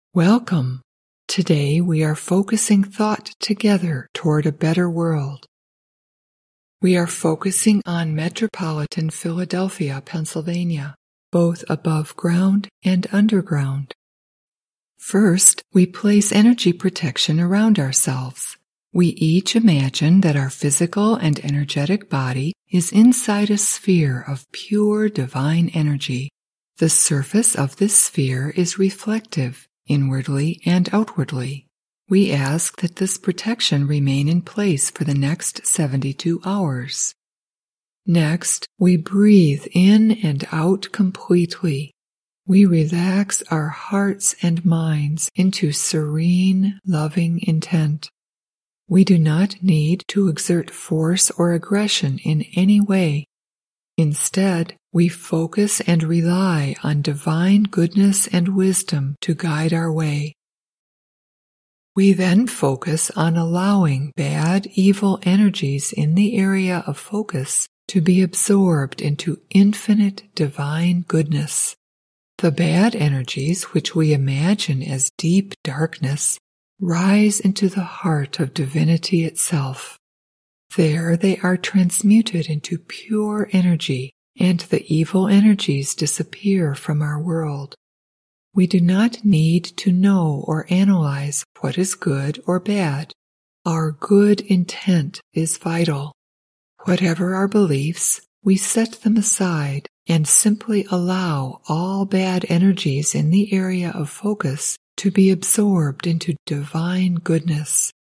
Welcome. Today we are focusing thought together toward a better world. We are focusing on metropolitan Philadelphia, Pennsylvania, both above ground and underground. First, we place energy protection around ourselves. We each imagine that our physical and energetic body is inside a sphere of pure divine energy. The surface of this sphere is reflective, inwardly and outwardly. We ask that this protection remain in place for the next 72 hours. Next, we breathe in and out completely. We relax our hearts and minds into serene, loving intent. We do not need to exert force or aggression in any way. Instead, we focus and rely on divine goodness and wisdom to guide our way. We then focus on allowing bad, evil energies in the area of focus to be absorbed into infinite divine goodness. The bad energies, which we imagine as deep darkness, rise into the heart of divinity itself. There they are transmuted into pure energy, and the evil energies disappear from our world. We do not need to know or analyze what is good or bad. Our good intent is vital. Whatever our beliefs, we set them aside and simply allow all bad energies in the area of focus to be absorbed into divine goodness.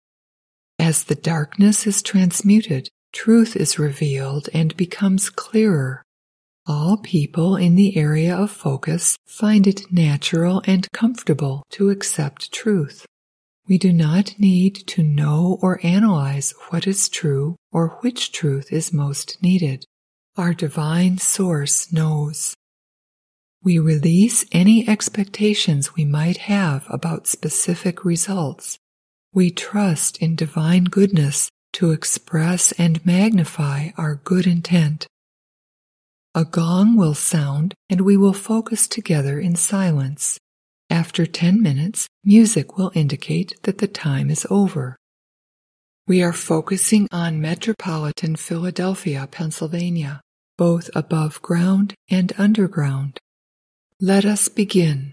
As the darkness is transmuted, truth is revealed and becomes clearer. All people in the area of focus find it natural and comfortable to accept truth. We do not need to know or analyze what is true or which truth is most needed. Our divine source knows. We release any expectations we might have about specific results. We trust in divine goodness to express and magnify our good intent. A gong will sound and we will focus together in silence. After 10 minutes, music will indicate that the time is over. We are focusing on metropolitan Philadelphia, Pennsylvania, both above ground and underground. Let us begin.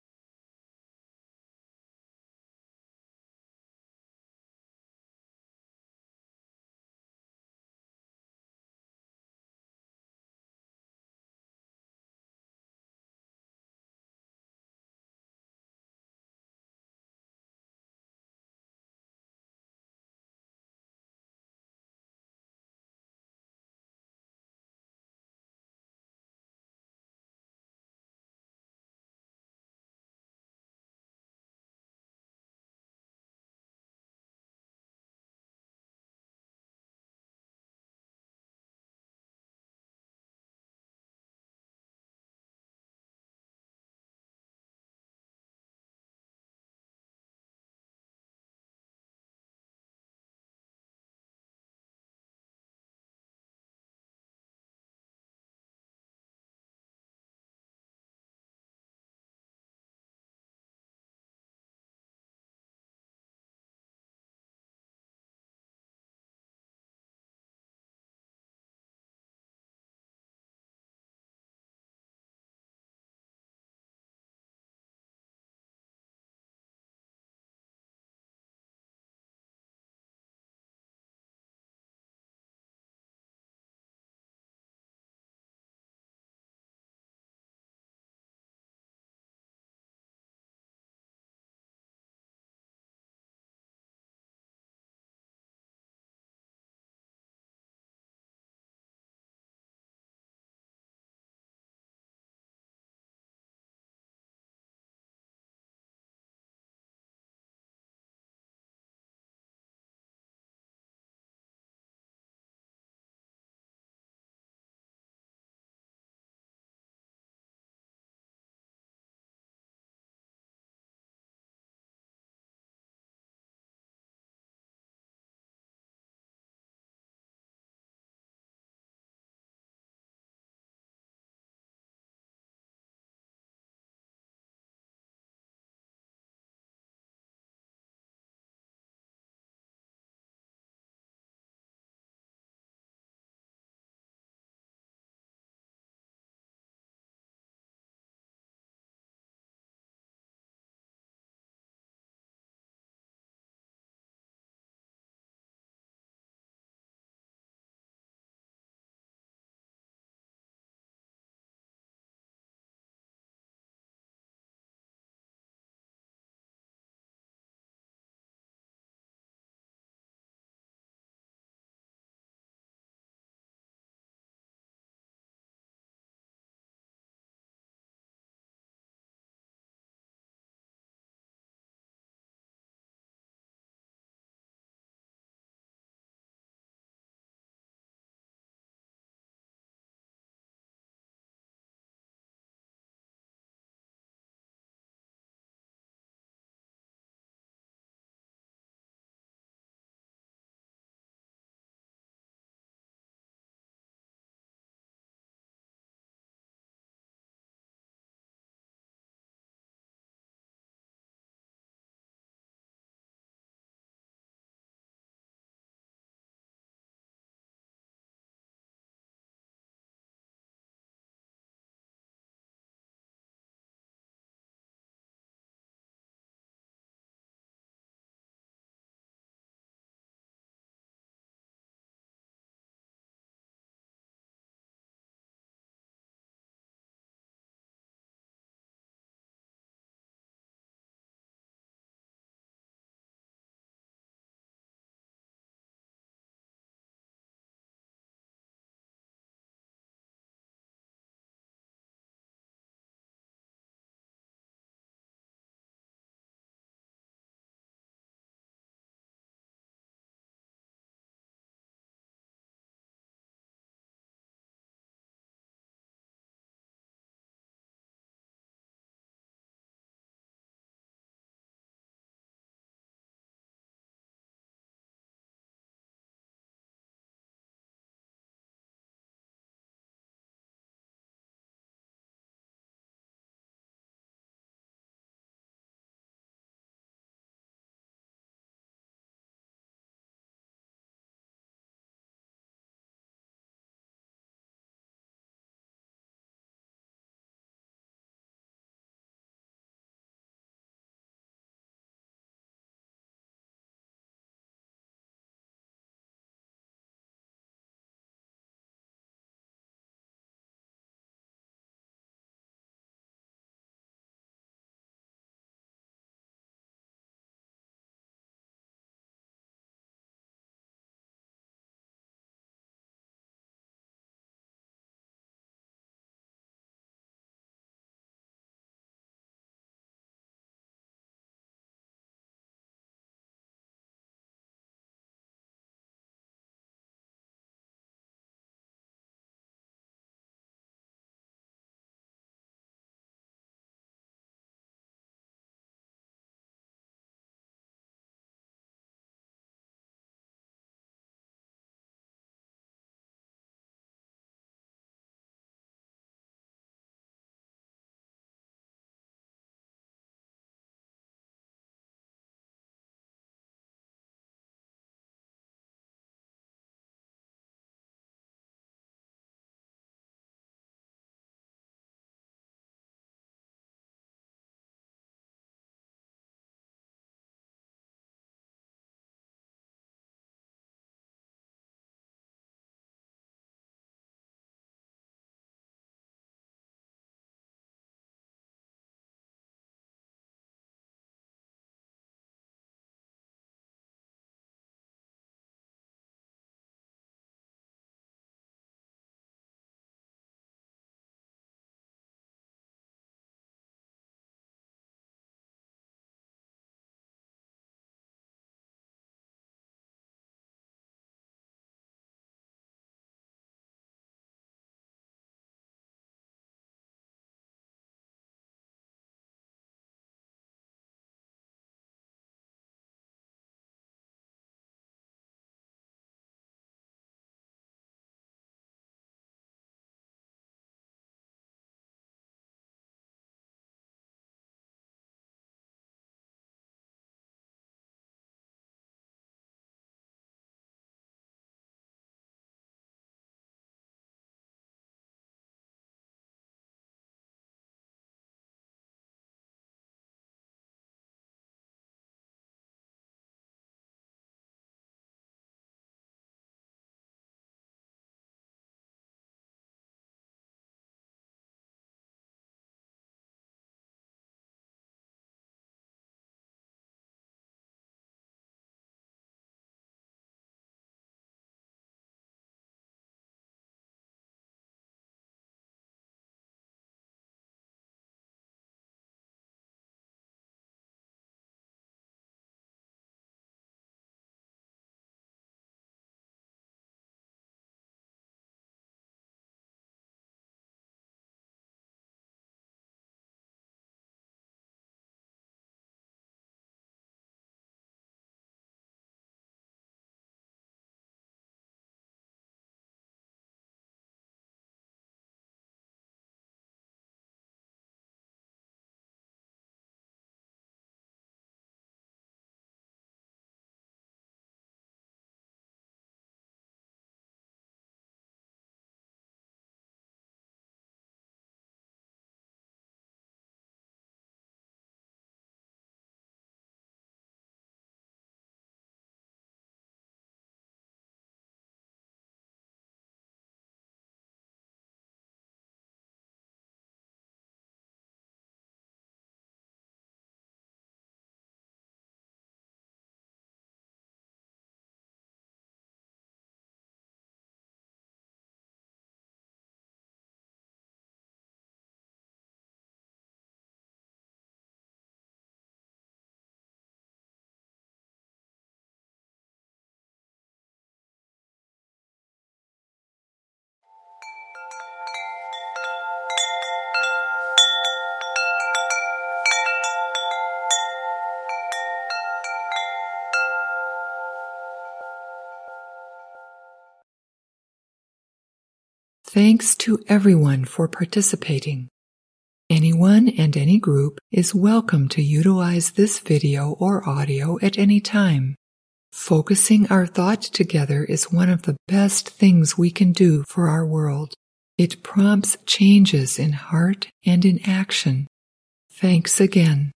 Thanks to everyone for participating. Anyone and any group is welcome to utilize this video or audio at any time. Focusing our thought together is one of the best things we can do for our world. It prompts changes in heart and in action. Thanks again.